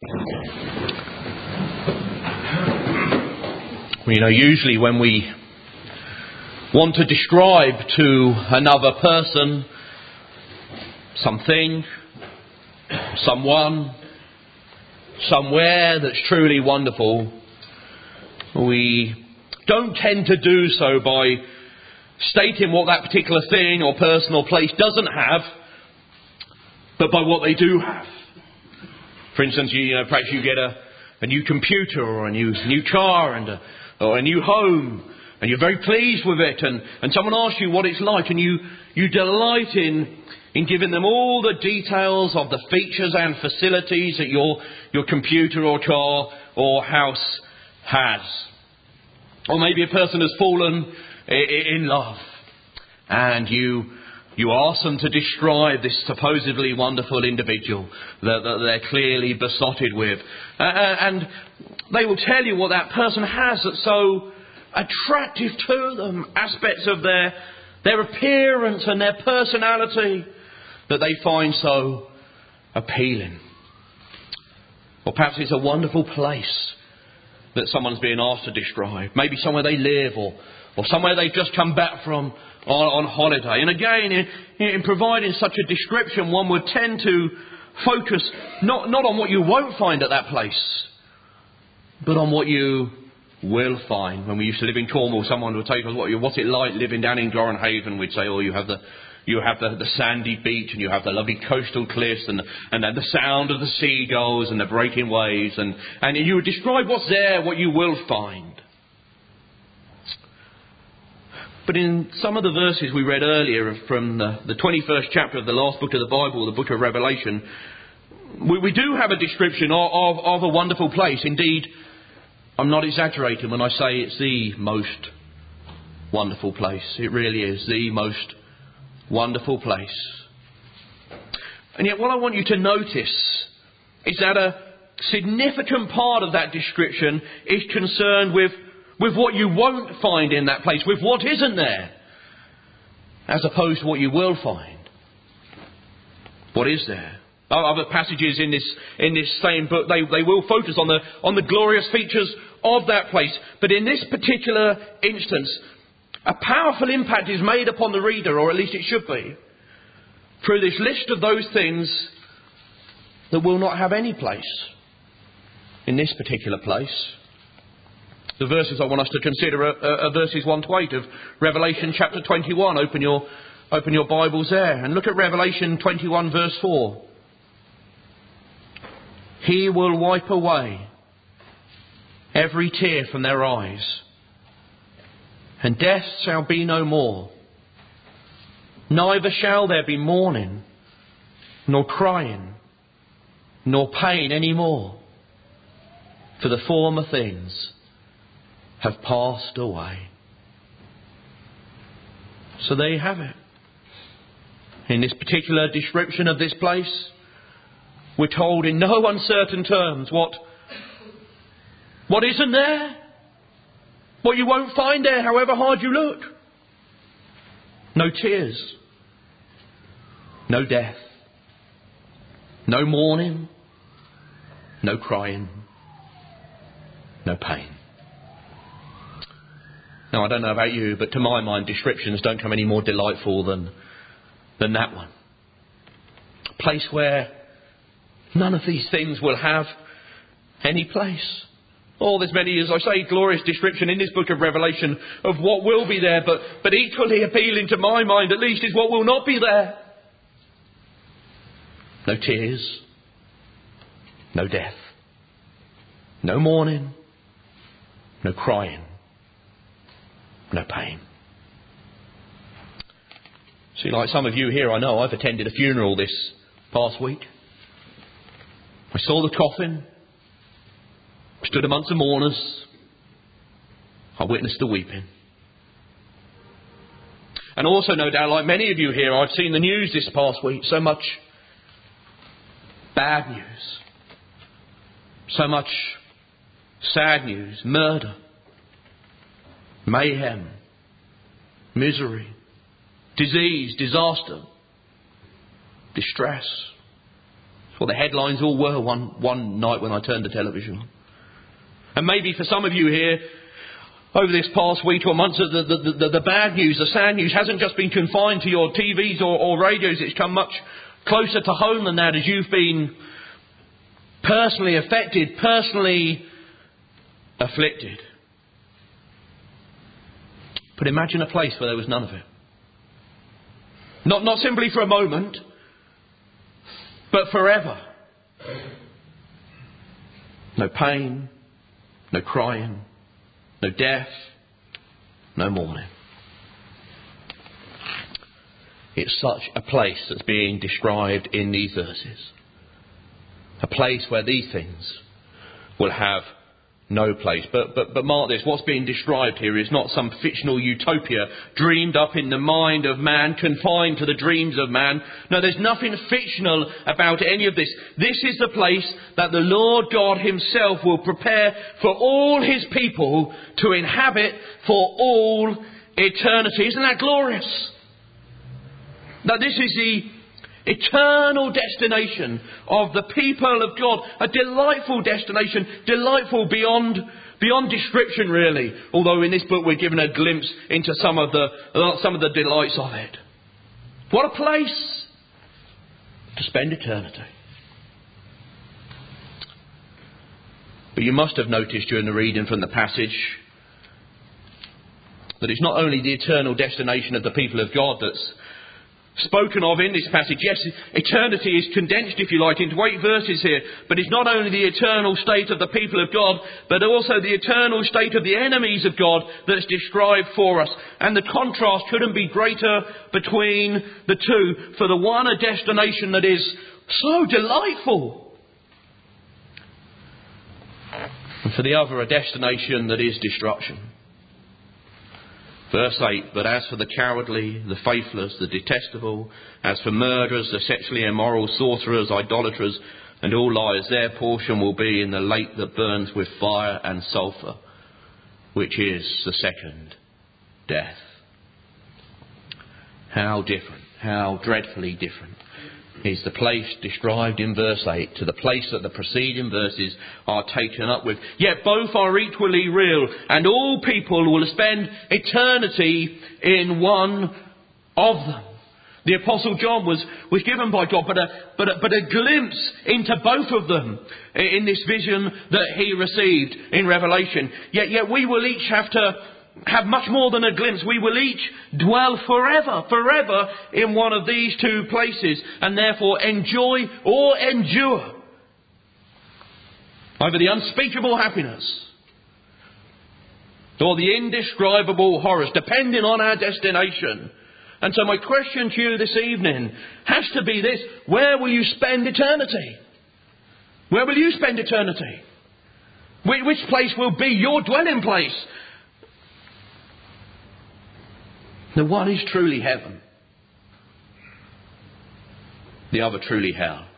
Usually when we want to describe to another person, something, someone, somewhere that's truly wonderful, we don't tend to do so by stating what that particular thing or person or place doesn't have, but by what they do have. For instance, perhaps you get a new computer or a new car or a new home, and you're very pleased with it, and someone asks you what it's like, and you delight in giving them all the details of the features and facilities that your computer or car or house has. Or maybe a person has fallen in love, and you ask them to describe this supposedly wonderful individual that they're clearly besotted with. And they will tell you what that person has that's so attractive to them, aspects of their appearance and their personality that they find so appealing. Or perhaps it's a wonderful place that someone's being asked to describe. Maybe somewhere they live or somewhere they've just come back from on holiday. And again, in providing such a description, one would tend to focus not on what you won't find at that place, but on what you will find. When we used to live in Cornwall, someone would take us, what's it like living down in Glorenhaven? We'd say, you have the sandy beach, and you have the lovely coastal cliffs, and then the sound of the seagulls and the breaking waves, and you would describe what's there, what you will find. But in some of the verses we read earlier from the 21st chapter of the last book of the Bible, the book of Revelation, we do have a description of a wonderful place. Indeed, I'm not exaggerating when I say it's the most wonderful place. It really is the most wonderful place. And yet what I want you to notice is that a significant part of that description is concerned with what you won't find in that place, with what isn't there, as opposed to what you will find. What is there? Other passages in this same book, they will focus on the glorious features of that place. But in this particular instance, a powerful impact is made upon the reader, or at least it should be, through this list of those things that will not have any place in this particular place. The verses I want us to consider are verses 1 to 8 of Revelation chapter 21. Open your Bibles there and look at Revelation 21 verse 4. He will wipe away every tear from their eyes, and death shall be no more. Neither shall there be mourning, nor crying, nor pain any more, for the former things have passed away. So there you have it. In this particular description of this place, we're told in no uncertain terms what isn't there, what you won't find there however hard you look. No tears, no death, no mourning, no crying, no pain. Now, I don't know about you, but to my mind, descriptions don't come any more delightful than that one. A place where none of these things will have any place. Oh, there's many, as I say, glorious description in this book of Revelation of what will be there, but equally appealing to my mind, at least, is what will not be there. No tears, no death, no mourning, no crying, no pain. See, like some of you here, I know I've attended a funeral this past week. I saw the coffin, stood amongst the mourners. I witnessed the weeping. And also, no doubt, like many of you here, I've seen the news this past week. So much bad news. So much sad news. Murder. Mayhem. Misery. Disease. Disaster. Distress. That's what the headlines all were one night when I turned the television. And maybe for some of you here, over this past week or months, the bad news, the sad news, hasn't just been confined to your TVs or radios. It's come much closer to home than that, as you've been personally affected, personally afflicted. But imagine a place where there was none of it. Not simply for a moment, but forever. No pain, no crying, no death, no mourning. It's such a place that's being described in these verses. A place where these things will have no place. But mark this, what's being described here is not some fictional utopia dreamed up in the mind of man, confined to the dreams of man. No, there's nothing fictional about any of this. This is the place that the Lord God himself will prepare for all his people to inhabit for all eternity. Isn't that glorious? That this is the eternal destination of the people of God. A delightful destination, delightful beyond description, really. Although in this book we're given a glimpse into some of the delights of it. What a place to spend eternity. But you must have noticed during the reading from the passage that it's not only the eternal destination of the people of God that's spoken of in this passage. Yes, eternity is condensed, if you like, into 8 verses here. But it's not only the eternal state of the people of God, but also the eternal state of the enemies of God that's described for us. And the contrast couldn't be greater between the two. For the one, a destination that is so delightful. And for the other, a destination that is destruction. Verse 8, but as for the cowardly, the faithless, the detestable, as for murderers, the sexually immoral, sorcerers, idolaters, and all liars, their portion will be in the lake that burns with fire and sulphur, which is the second death. How different, how dreadfully different is the place described in verse 8 to the place that the preceding verses are taken up with. Yet both are equally real, and all people will spend eternity in one of them. The Apostle John was given by God, but a glimpse into both of them in this vision that he received in Revelation. Yet we will each have much more than a glimpse. We will each dwell forever in one of these two places, and therefore enjoy or endure either the unspeakable happiness or the indescribable horrors, depending on our destination. And so my question to you this evening has to be this: where will you spend eternity? Where will you spend eternity? Which place will be your dwelling place? The one is truly heaven. The other truly hell.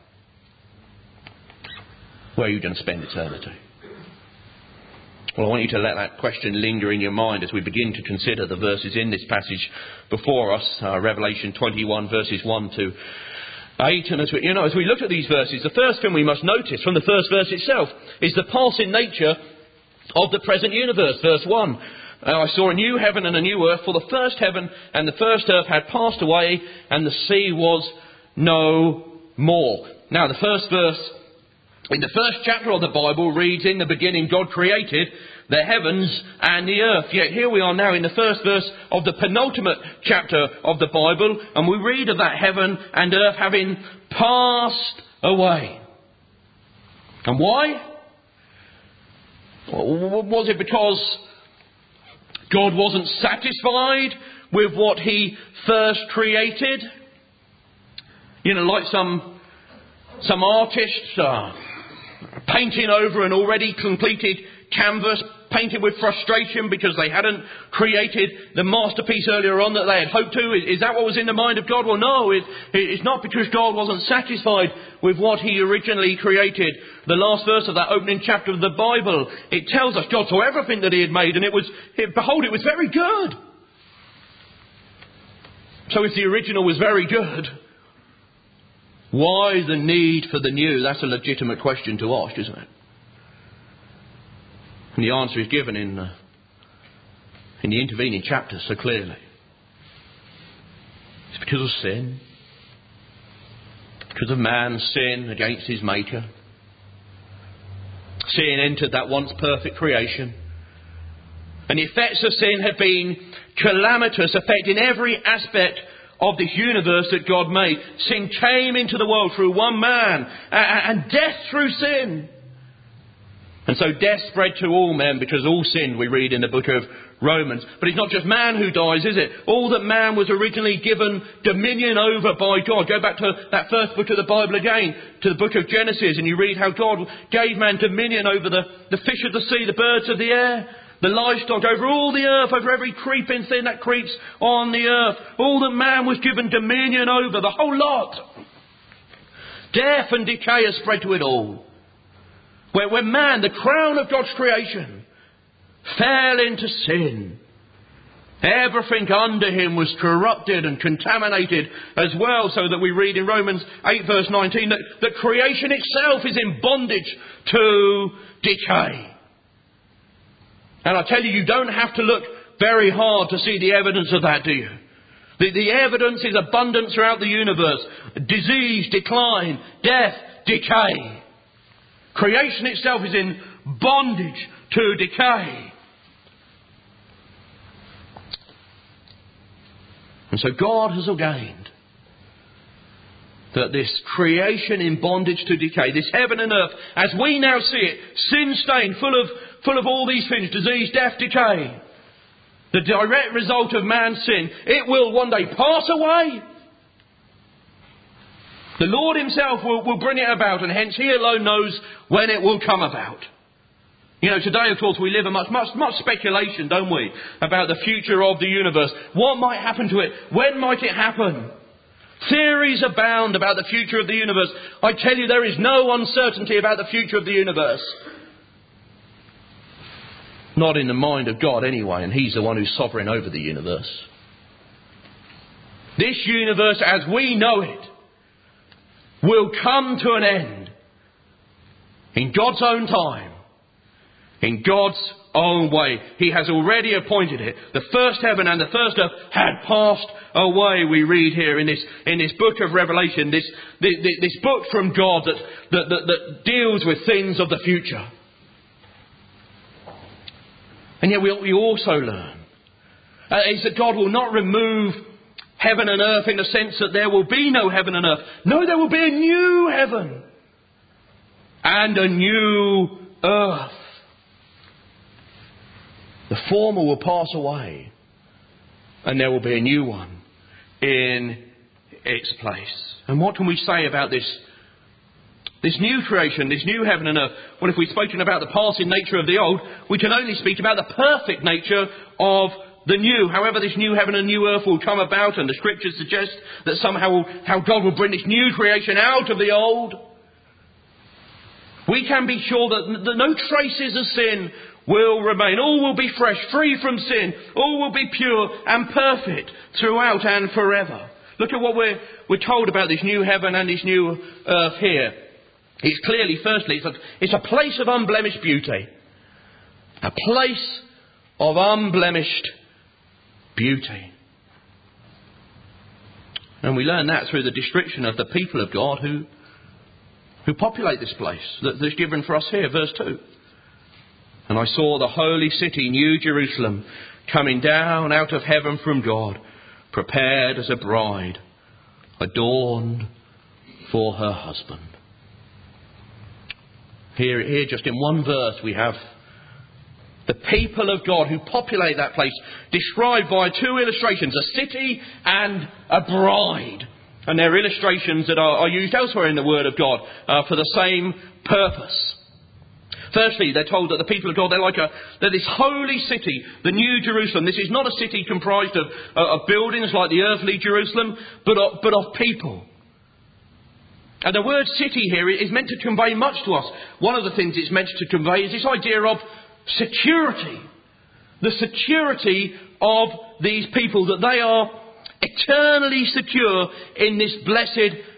Where are you going to spend eternity? Well, I want you to let that question linger in your mind as we begin to consider the verses in this passage before us, Revelation 21 verses 1 to 8. And as we look at these verses, the first thing we must notice from the first verse itself is the passing nature of the present universe. Verse 1. I saw a new heaven and a new earth, for the first heaven and the first earth had passed away, and the sea was no more. Now, the first verse in the first chapter of the Bible reads, in the beginning God created the heavens and the earth. Yet here we are now in the first verse of the penultimate chapter of the Bible, and we read of that heaven and earth having passed away. And why? Was it because God wasn't satisfied with what he first created? Like some artists painting over an already completed canvas, painted with frustration because they hadn't created the masterpiece earlier on that they had hoped to. Is that what was in the mind of God? Well, no, it's not, because God wasn't satisfied with what he originally created. The last verse of that opening chapter of the Bible, it tells us God saw everything that he had made, and behold, it was very good. So if the original was very good, Why the need for the new? That's a legitimate question to ask, isn't it? And the answer is given in the intervening chapters so clearly. It's because of sin. Because of man's sin against his Maker. Sin entered that once perfect creation. And the effects of sin have been calamitous, affecting every aspect of this universe that God made. Sin came into the world through one man, and death through sin. And so death spread to all men because all sinned, we read in the book of Romans. But it's not just man who dies, is it? All that man was originally given dominion over by God. Go back to that first book of the Bible again, to the book of Genesis, and you read how God gave man dominion over the fish of the sea, the birds of the air, the livestock, over all the earth, over every creeping thing that creeps on the earth. All that man was given dominion over, the whole lot. Death and decay has spread to it all. Where man, the crown of God's creation, fell into sin, everything under him was corrupted and contaminated as well, so that we read in Romans 8 verse 19 that creation itself is in bondage to decay. And I tell you, you don't have to look very hard to see the evidence of that, do you? The evidence is abundant throughout the universe. Disease, decline, death, decay. Creation itself is in bondage to decay. And so God has ordained that this creation in bondage to decay, this heaven and earth, as we now see it, sin-stained, full of all these things, disease, death, decay, the direct result of man's sin, it will one day pass away. The Lord himself will bring it about, and hence he alone knows when it will come about. You know, today, of course, we live in much speculation, don't we, about the future of the universe. What might happen to it? When might it happen? Theories abound about the future of the universe. I tell you, there is no uncertainty about the future of the universe. Not in the mind of God anyway, and he's the one who's sovereign over the universe. This universe, as we know it, will come to an end in God's own time, in God's own way. He has already appointed it. The first heaven and the first earth had passed away, we read here in this book of Revelation, this book from God that deals with things of the future. And yet we also learn is that God will not remove heaven and earth in the sense that there will be no heaven and earth. No, there will be a new heaven and a new earth. The former will pass away and there will be a new one in its place. And what can we say about this new creation, this new heaven and earth? Well, if we've spoken about the passing nature of the old, we can only speak about the perfect nature of the new. However, this new heaven and new earth will come about, and the scriptures suggest that somehow how God will bring this new creation out of the old. We can be sure that no traces of sin will remain. All will be fresh, free from sin. All will be pure and perfect throughout and forever. Look at what we're told about this new heaven and this new earth here. It's clearly, firstly, it's a place of unblemished beauty. A place of unblemished beauty. And we learn that through the description of the people of God who populate this place that's given for us here, verse 2. And I saw the holy city, New Jerusalem, coming down out of heaven from God, prepared as a bride, adorned for her husband. Here, just in one verse, we have the people of God who populate that place, described by two illustrations, a city and a bride. And they're illustrations that are used elsewhere in the Word of God for the same purpose. Firstly, they're told that the people of God, they're this holy city, the New Jerusalem. This is not a city comprised of buildings like the earthly Jerusalem, but of people. And the word city here is meant to convey much to us. One of the things it's meant to convey is this idea of security. The security of these people, that they are eternally secure in this blessed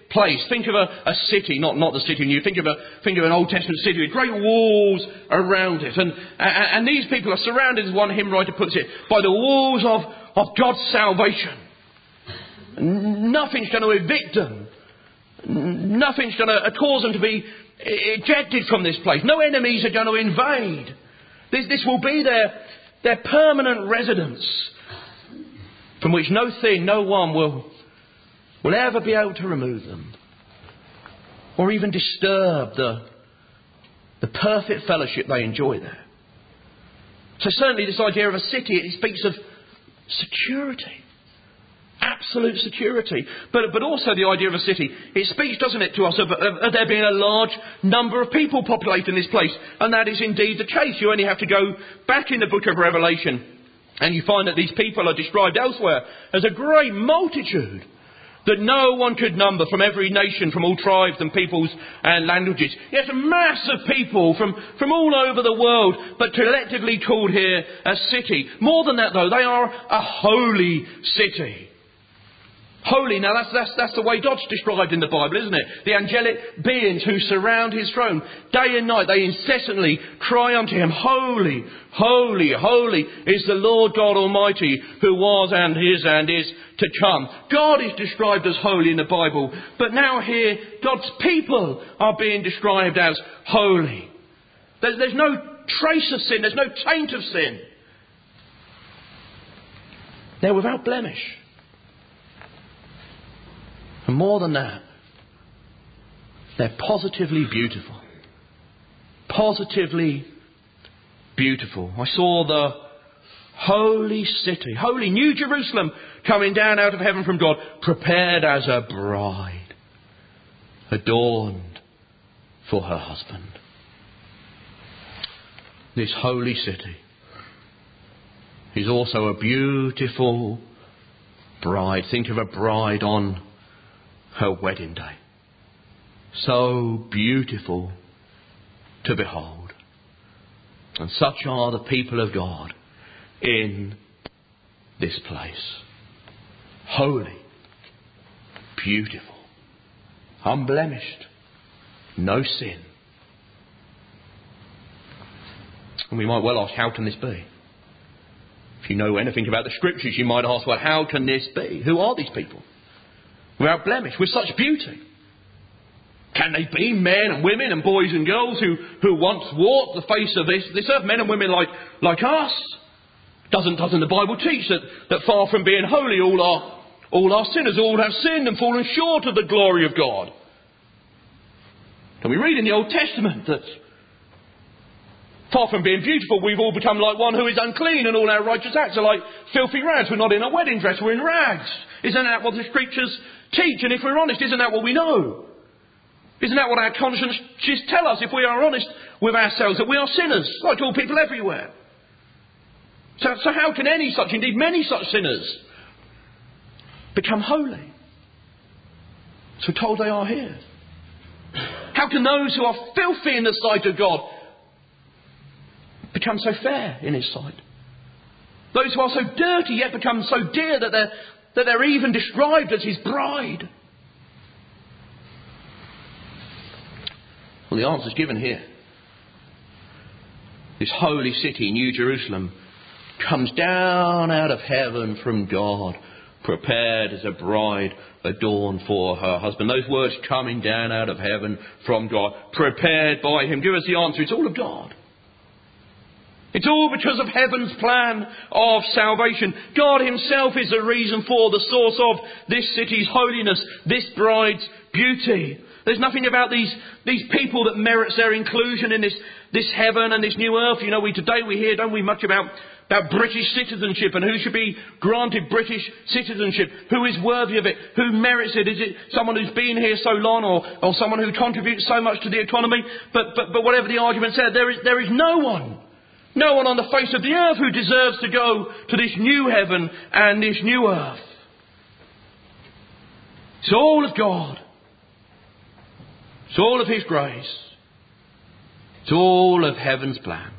place. Think of a city, not the city new. Think of an Old Testament city with great walls around it. And these people are surrounded, as one hymn writer puts it, by the walls of God's salvation. Nothing's going to evict them. Nothing's going to cause them to be ejected from this place. No enemies are going to invade. This will be their permanent residence, from which no thing, no one will ever be able to remove them, or even disturb the perfect fellowship they enjoy there. So certainly this idea of a city, it speaks of security. Absolute security. But also the idea of a city, it speaks, doesn't it, to us of there being a large number of people populating this place. And that is indeed the case. You only have to go back in the book of Revelation and you find that these people are described elsewhere as a great multitude that no one could number, from every nation, from all tribes and peoples and languages. Yes, a mass of people from all over the world, but collectively called here a city. More than that, though, they are a holy city. Holy, now that's the way God's described in the Bible, isn't it? The angelic beings who surround his throne. Day and night they incessantly cry unto him, Holy, holy, holy is the Lord God Almighty, who was and is to come. God is described as holy in the Bible, but now here God's people are being described as holy. There's no trace of sin, there's no taint of sin. They're without blemish. And more than that, they're positively beautiful. Positively beautiful. I saw the holy city, holy New Jerusalem, coming down out of heaven from God, prepared as a bride, adorned for her husband. This holy city is also a beautiful bride. Think of a bride on her wedding day. So beautiful to behold. And such are the people of God in this place. Holy, beautiful, unblemished, no sin. And we might well ask, how can this be? If you know anything about the scriptures, you might ask, well, how can this be? Who are these people? Without blemish, with such beauty. Can they be men and women and boys and girls who once walked the face of this earth? Men and women like us? Doesn't the Bible teach that far from being holy, all are sinners, all have sinned and fallen short of the glory of God? And we read in the Old Testament that far from being beautiful, we've all become like one who is unclean, and all our righteous acts are like filthy rags. We're not in a wedding dress, we're in rags. Isn't that what the scriptures teach? And if we're honest, isn't that what we know? Isn't that what our consciences tell us, if we are honest with ourselves, that we are sinners, like all people everywhere? So how can any such, indeed many such sinners, become holy? So we're told they are here. How can those who are filthy in the sight of God become so fair in his sight? Those who are so dirty yet become so dear that they're even described as his bride. Well, the answer's given here. This holy city, New Jerusalem, comes down out of heaven from God, prepared as a bride adorned for her husband. Those words, coming down out of heaven from God, prepared by him, give us the answer. It's all of God. It's all because of heaven's plan of salvation. God himself is the reason for, the source of this city's holiness, this bride's beauty. There's nothing about these people that merits their inclusion in this heaven and this new earth. You know, today we hear, don't we, much about British citizenship and who should be granted British citizenship, who is worthy of it, who merits it. Is it someone who's been here so long or someone who contributes so much to the economy? But whatever the argument said, there is no one on the face of the earth who deserves to go to this new heaven and this new earth. It's all of God. It's all of his grace. It's all of heaven's plan.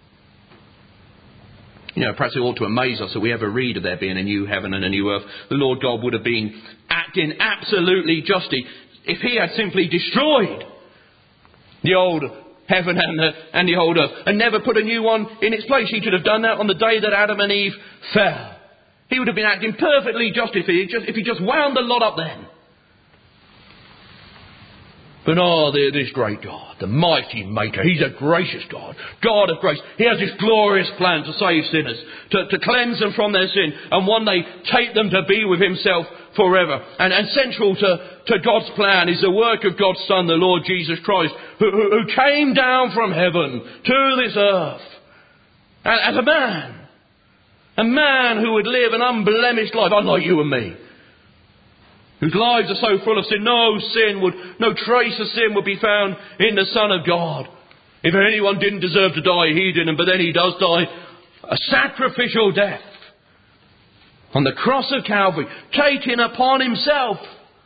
You know, perhaps it ought to amaze us that we ever read of there being a new heaven and a new earth. The Lord God would have been acting absolutely if he had simply destroyed the old heaven and the old earth and never put a new one in its place. He could have done that on the day that Adam and Eve fell. He would have been acting perfectly just if he just wound the lot up then. But this great God, the mighty Maker, He's a gracious God, God of grace. He has this glorious plan to save sinners, to cleanse them from their sin, and one day take them to be with Himself forever. And central to God's plan is the work of God's Son, the Lord Jesus Christ, who came down from heaven to this earth as a man who would live an unblemished life, unlike you and me, whose lives are so full of sin, no trace of sin would be found in the Son of God. If anyone didn't deserve to die, He didn't, but then He does die a sacrificial death on the cross of Calvary, taking upon Himself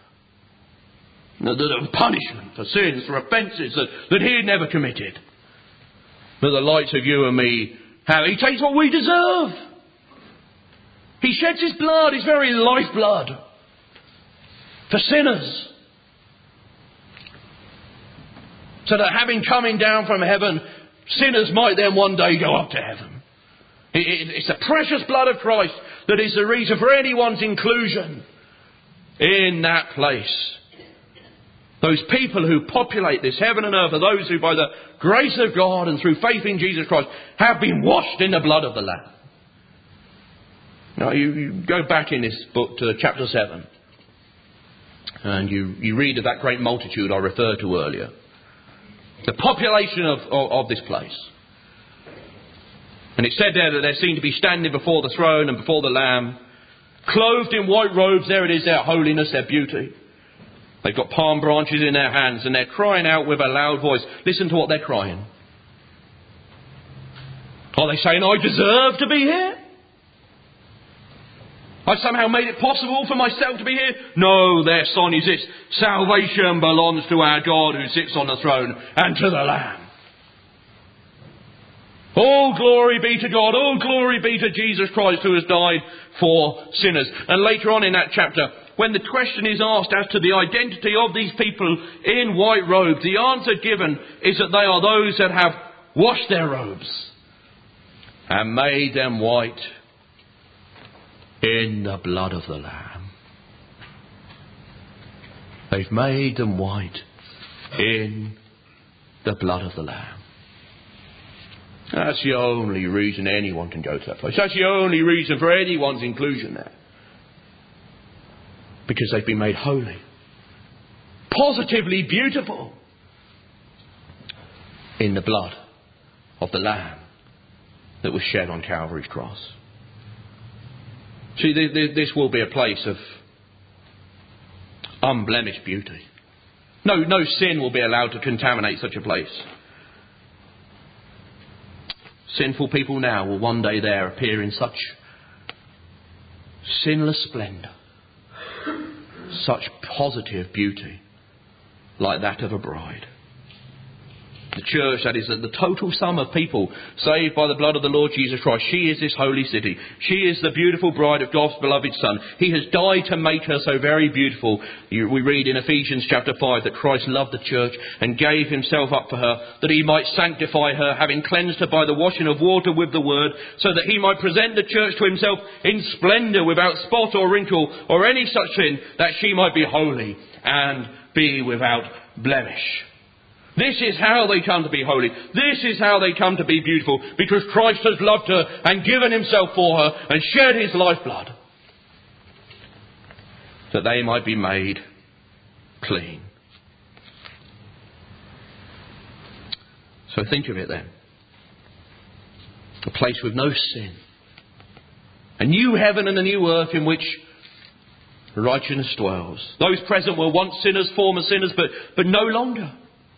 the punishment for sins, for offences that He had never committed. But the likes of you and me, how He takes what we deserve. He sheds His blood, His very lifeblood, for sinners. So that having coming down from heaven, sinners might then one day go up to heaven. It's the precious blood of Christ that is the reason for anyone's inclusion in that place. Those people who populate this heaven and earth are those who by the grace of God and through faith in Jesus Christ have been washed in the blood of the Lamb. Now you go back in this book to chapter 7. And you read of that great multitude I referred to earlier. The population of this place. And it said there that they're seen to be standing before the throne and before the Lamb, clothed in white robes. There it is, their holiness, their beauty. They've got palm branches in their hands and they're crying out with a loud voice. Listen to what they're crying. Are they saying, I deserve to be here? I somehow made it possible for myself to be here? No, their song is this: salvation belongs to our God who sits on the throne and to the Lamb. All glory be to God, all glory be to Jesus Christ who has died for sinners. And later on in that chapter, when the question is asked as to the identity of these people in white robes, the answer given is that they are those that have washed their robes and made them white in the blood of the Lamb. They've made them white in the blood of the Lamb. That's the only reason anyone can go to that place. That's the only reason for anyone's inclusion there. Because they've been made holy. Positively beautiful. In the blood of the Lamb that was shed on Calvary's cross. See, this will be a place of unblemished beauty. No sin will be allowed to contaminate such a place. Sinful people now will one day there appear in such sinless splendour, such positive beauty, like that of a bride. The church, that is the total sum of people saved by the blood of the Lord Jesus Christ. She is this holy city. She is the beautiful bride of God's beloved Son. He has died to make her so very beautiful. We read in Ephesians chapter 5 that Christ loved the church and gave Himself up for her, that He might sanctify her, having cleansed her by the washing of water with the word, so that He might present the church to Himself in splendour, without spot or wrinkle or any such sin, that she might be holy and be without blemish. This is how they come to be holy. This is how they come to be beautiful. Because Christ has loved her and given Himself for her and shed His lifeblood. That they might be made clean. So think of it then. A place with no sin. A new heaven and a new earth in which righteousness dwells. Those present were once sinners, former sinners, but no longer.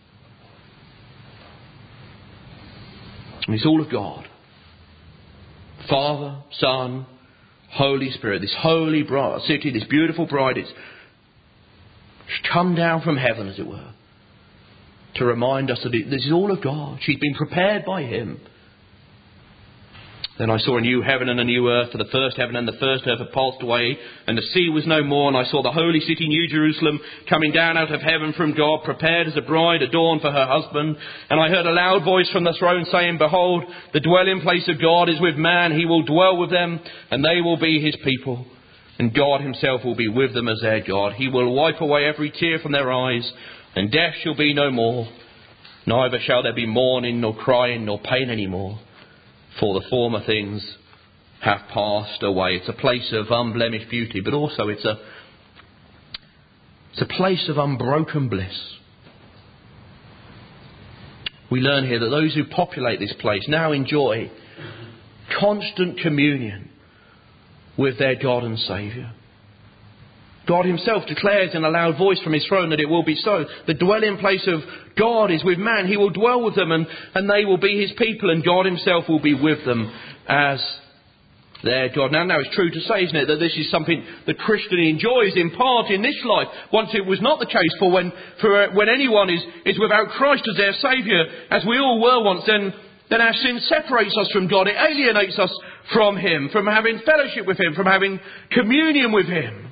And it's all of God. Father, Son, Holy Spirit. This holy bride, city, this beautiful bride, it's come down from heaven, as it were, to remind us that this is all of God. She's been prepared by Him. Then I saw a new heaven and a new earth, for the first heaven and the first earth had passed away, and the sea was no more. And I saw the holy city, New Jerusalem, coming down out of heaven from God, prepared as a bride adorned for her husband. And I heard a loud voice from the throne saying, Behold, the dwelling place of God is with man. He will dwell with them, and they will be his people. And God himself will be with them as their God. He will wipe away every tear from their eyes, and death shall be no more. Neither shall there be mourning, nor crying, nor pain any more. For the former things have passed away. It's a place of unblemished beauty, but also it's a place of unbroken bliss. We learn here that those who populate this place now enjoy constant communion with their God and Saviour. God himself declares in a loud voice from his throne that it will be so. The dwelling place of God is with man. He will dwell with them, and they will be his people, and God himself will be with them as their God. Now it's true to say, isn't it, that this is something the Christian enjoys in part in this life. Once it was not the case, for when anyone is without Christ as their Saviour, as we all were once, then our sin separates us from God. It alienates us from him, from having fellowship with him, from having communion with him.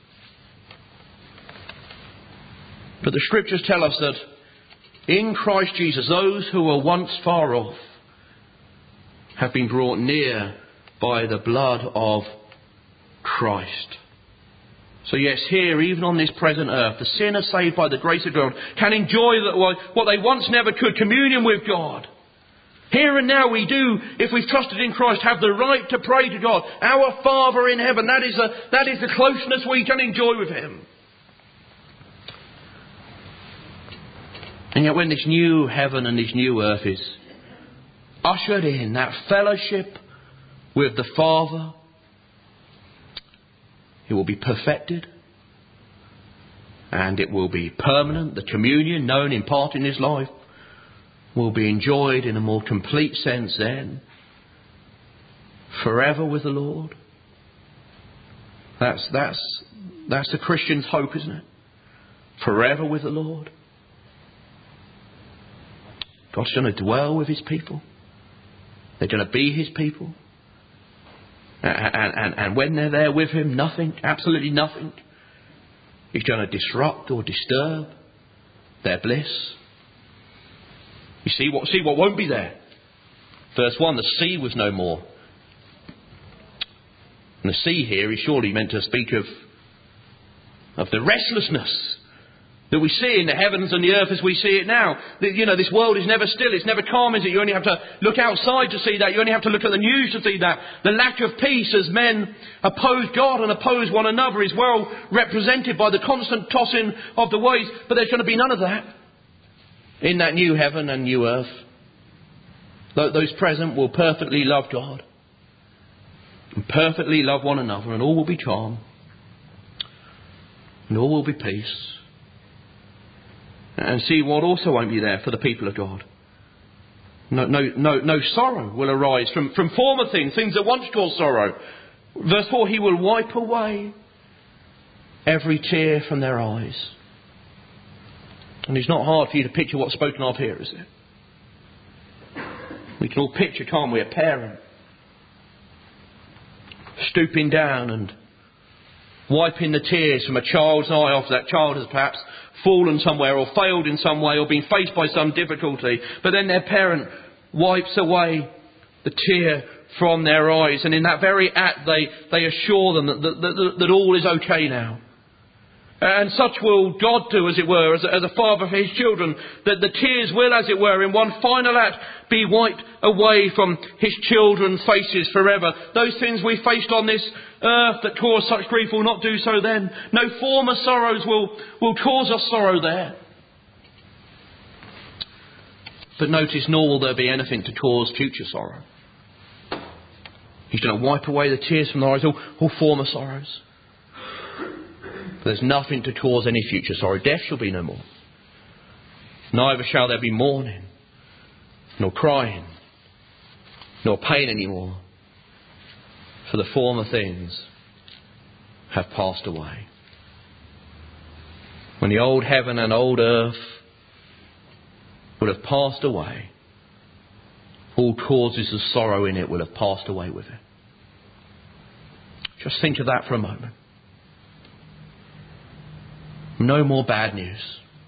But the Scriptures tell us that in Christ Jesus, those who were once far off have been brought near by the blood of Christ. So yes, here, even on this present earth, the sinner saved by the grace of God can enjoy what they once never could, communion with God. Here and now we do, if we've trusted in Christ, have the right to pray to God. Our Father in heaven, that is the closeness we can enjoy with him. And yet when this new heaven and this new earth is ushered in, that fellowship with the Father, it will be perfected and it will be permanent. The communion known in part in this life will be enjoyed in a more complete sense then, forever with the Lord. That's the Christian's hope, isn't it? Forever with the Lord. God's going to dwell with his people. They're going to be his people. And when they're there with him, nothing, absolutely nothing, is going to disrupt or disturb their bliss. You see what won't be there. Verse 1, the sea was no more. And the sea here is surely meant to speak of the restlessness that we see in the heavens and the earth as we see it now. This world is never still. It's never calm, is it? You only have to look outside to see that. You only have to look at the news to see that. The lack of peace as men oppose God and oppose one another is well represented by the constant tossing of the waves. But there's going to be none of that in that new heaven and new earth. Those present will perfectly love God and perfectly love one another, and all will be calm and all will be peace. And see what also won't be there for the people of God. No sorrow will arise from former things that once caused sorrow. Verse 4, he will wipe away every tear from their eyes. And it's not hard for you to picture what's spoken of here, is it? We can all picture, can't we, a parent stooping down and wiping the tears from a child's eye after that child has perhaps fallen somewhere or failed in some way or been faced by some difficulty. But then their parent wipes away the tear from their eyes. And in that very act they assure them that all is okay now. And such will God do, as it were, as a father for his children, that the tears will, as it were, in one final act be wiped away from his children's faces forever. Those things we faced on this earth that cause such grief will not do so then. No former sorrows will cause us sorrow there. But notice, nor will there be anything to cause future sorrow. He's going to wipe away the tears from their eyes, all former sorrows. There's nothing to cause any future sorrow. Death shall be no more. Neither shall there be mourning, nor crying, nor pain any more. For the former things have passed away. When the old heaven and old earth would have passed away, all causes of sorrow in it will have passed away with it. Just think of that for a moment. No more bad news.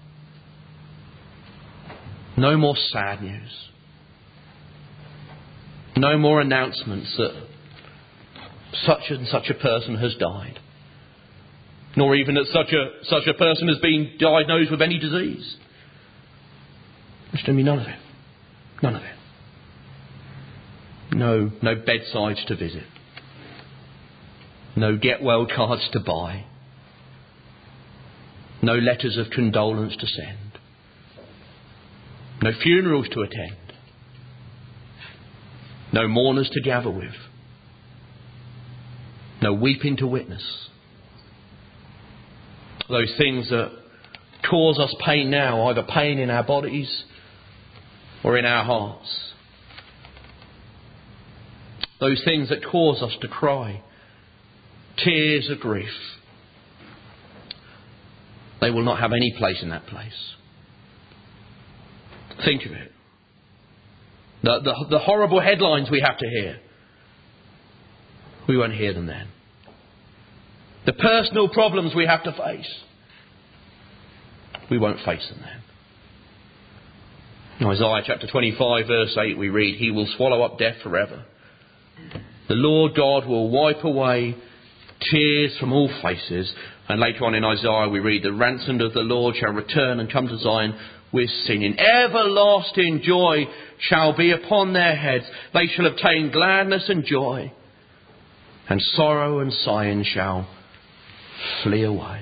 No more sad news. No more announcements that such and such a person has died. Nor even that such a person has been diagnosed with any disease. There's going to be none of it. None of it. No bedsides to visit. No get well cards to buy. No letters of condolence to send. No funerals to attend. No mourners to gather with. No weeping to witness. Those things that cause us pain now, either pain in our bodies or in our hearts. Those things that cause us to cry. Tears of grief. They will not have any place in that place. Think of it. The horrible headlines we have to hear. We won't hear them then. The personal problems we have to face. We won't face them then. In Isaiah chapter 25 verse 8 we read, He will swallow up death forever. The Lord God will wipe away tears from all faces. And later on in Isaiah we read, the ransomed of the Lord shall return and come to Zion with singing. Everlasting joy shall be upon their heads. They shall obtain gladness and joy. And sorrow and sighing shall flee away.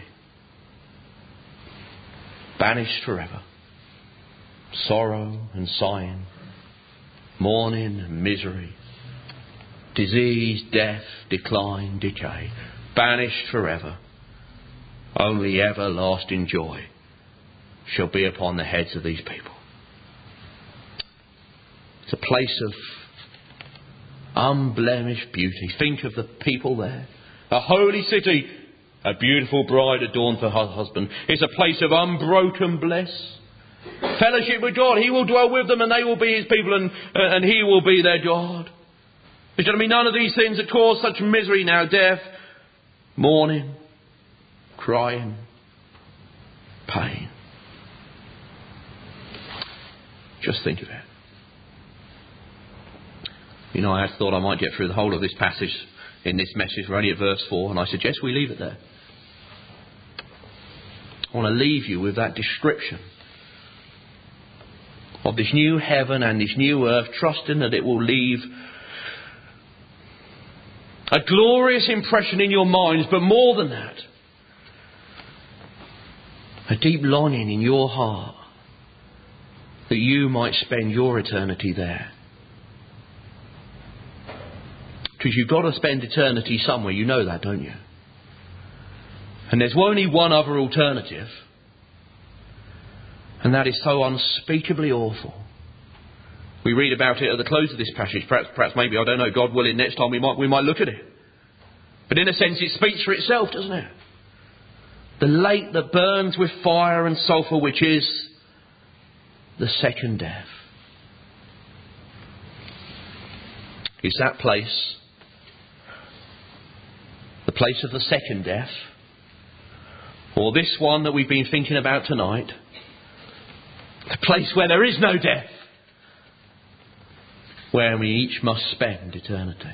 Banished forever. Sorrow and sighing. Mourning and misery. Disease, death, decline, decay. Banished forever. Only everlasting joy shall be upon the heads of these people. It's a place of unblemished beauty. Think of the people there. A holy city, a beautiful bride adorned for her husband. It's a place of unbroken bliss. Fellowship with God. He will dwell with them and they will be His people and He will be their God. There's going to be none of these things that cause such misery now. Death, mourning, crying, pain. Just think of it. You know, I had thought I might get through the whole of this passage in this message. We're only at verse 4, and I suggest we leave it there. I want to leave you with that description of this new heaven and this new earth, trusting that it will leave a glorious impression in your minds, but more than that, a deep longing in your heart that you might spend your eternity there. Because you've got to spend eternity somewhere. You know that, don't you? And there's only one other alternative. And that is so unspeakably awful. We read about it at the close of this passage. Perhaps maybe, I don't know, God willing, next time we might look at it. But in a sense it speaks for itself, doesn't it? The lake that burns with fire and sulphur, which is the second death. Is that place the place of the second death? Or this one that we've been thinking about tonight? The place where there is no death. Where we each must spend eternity.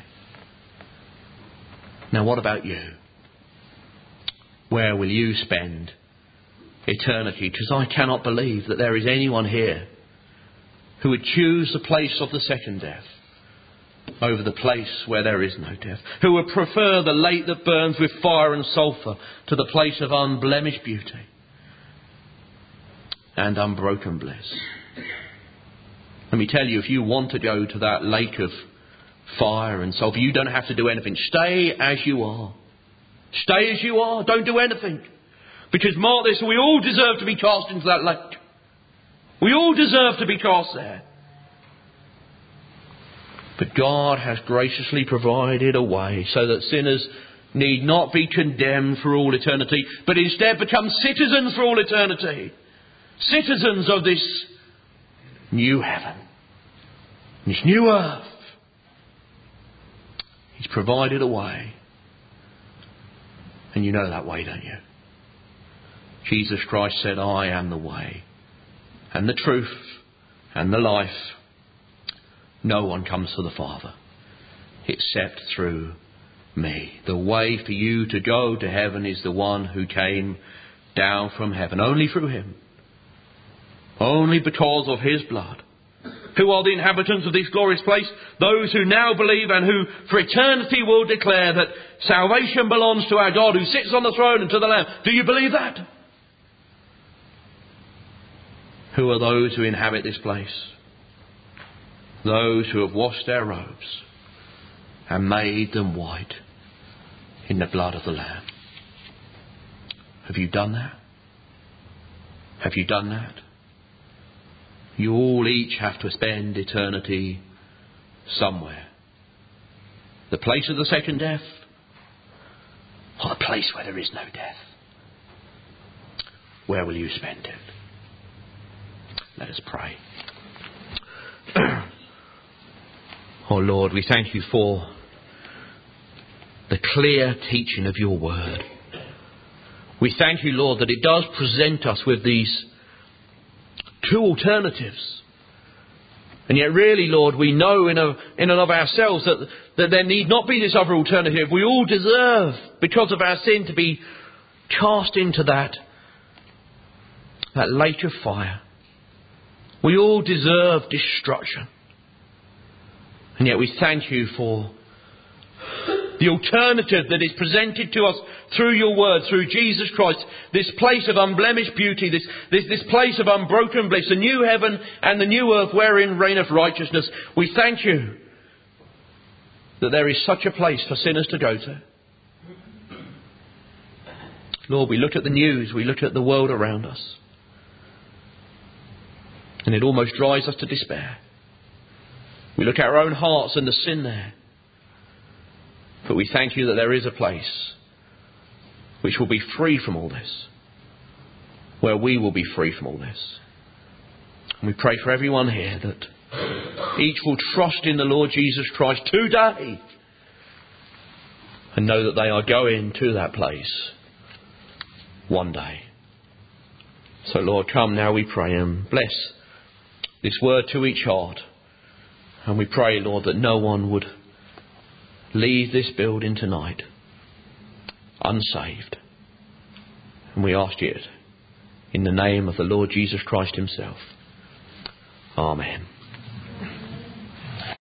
Now what about you? Where will you spend eternity? Because I cannot believe that there is anyone here who would choose the place of the second death over the place where there is no death. Who would prefer the lake that burns with fire and sulphur to the place of unblemished beauty and unbroken bliss. Let me tell you, if you want to go to that lake of fire and sulphur, you don't have to do anything. Stay as you are. Stay as you are. Don't do anything. Because mark this, we all deserve to be cast into that lake. We all deserve to be cast there. But God has graciously provided a way so that sinners need not be condemned for all eternity, but instead become citizens for all eternity. Citizens of this new heaven this new earth, He's provided a way. And you know that way, don't you? Jesus Christ said, I am the way and the truth and the life. No one comes to the Father except through me. The way for you to go to heaven is the one who came down from heaven. Only through Him. Only because of His blood. Who are the inhabitants of this glorious place? Those who now believe and who for eternity will declare that salvation belongs to our God who sits on the throne and to the Lamb. Do you believe that? Who are those who inhabit this place? Those who have washed their robes and made them white in the blood of the Lamb. Have you done that? Have you done that? You all each have to spend eternity somewhere. The place of the second death, or the place where there is no death. Where will you spend it? Let us pray. Oh Lord, we thank You for the clear teaching of Your word. We thank You, Lord, that it does present us with these two alternatives. And yet really, Lord, we know in and of ourselves that there need not be this other alternative. We all deserve, because of our sin, to be cast into that lake of fire. We all deserve destruction. And yet we thank You for the alternative that is presented to us through Your word, through Jesus Christ, this place of unblemished beauty, this place of unbroken bliss, the new heaven and the new earth wherein reigneth righteousness. We thank You that there is such a place for sinners to go to. Lord, we look at the news, we look at the world around us, and it almost drives us to despair. We look at our own hearts and the sin there. But we thank You that there is a place which will be free from all this, where we will be free from all this. And we pray for everyone here that each will trust in the Lord Jesus Christ today and know that they are going to that place one day. So Lord, come now, we pray, and bless this word to each heart. And we pray, Lord, that no one would leave this building tonight unsaved. And we ask it in the name of the Lord Jesus Christ Himself. Amen.